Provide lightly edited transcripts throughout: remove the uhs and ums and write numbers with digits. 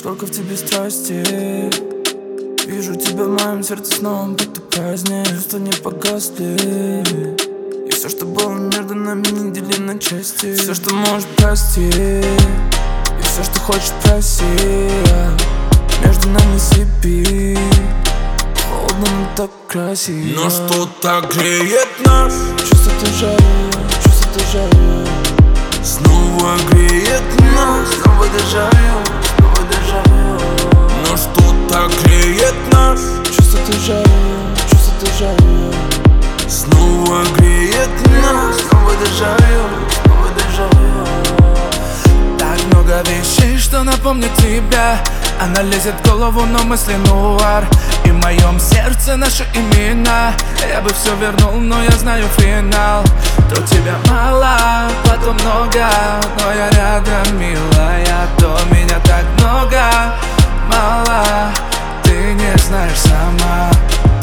Сколько в тебе страсти. Вижу тебя в моем сердце с новым потоказни. Чувства не погасли. И все, что было между нами, не дели на части. Все, что можешь, прости. И все, что хочешь, проси. Между нами слепи. Холодно, но так красиво. Но что так греет нас? Чувство дежавю. Снова греет нас. Снова дежавю. Но что так греет нас? Чувство дежавю. Снова греет нас. Снова дежавю. Так много вещей, что напомнят тебя. Она лезет в голову, но мысли нуар. И в моем сердце наши имена. Я бы все вернул, но я знаю финал. То тебя мало, потом много. Но я рядом, милая. То меня так много, мало. Ты не знаешь сама.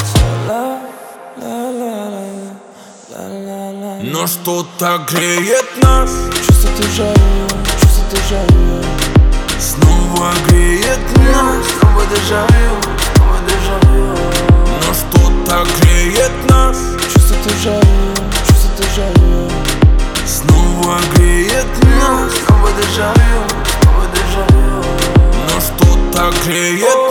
Но что так греет нас? Чувство дежавю. Снова греет нас. Снова дежавю. Но что так греет нас? Чувство дежавю. Снова греет нас. Снова дежавю. Но что так греет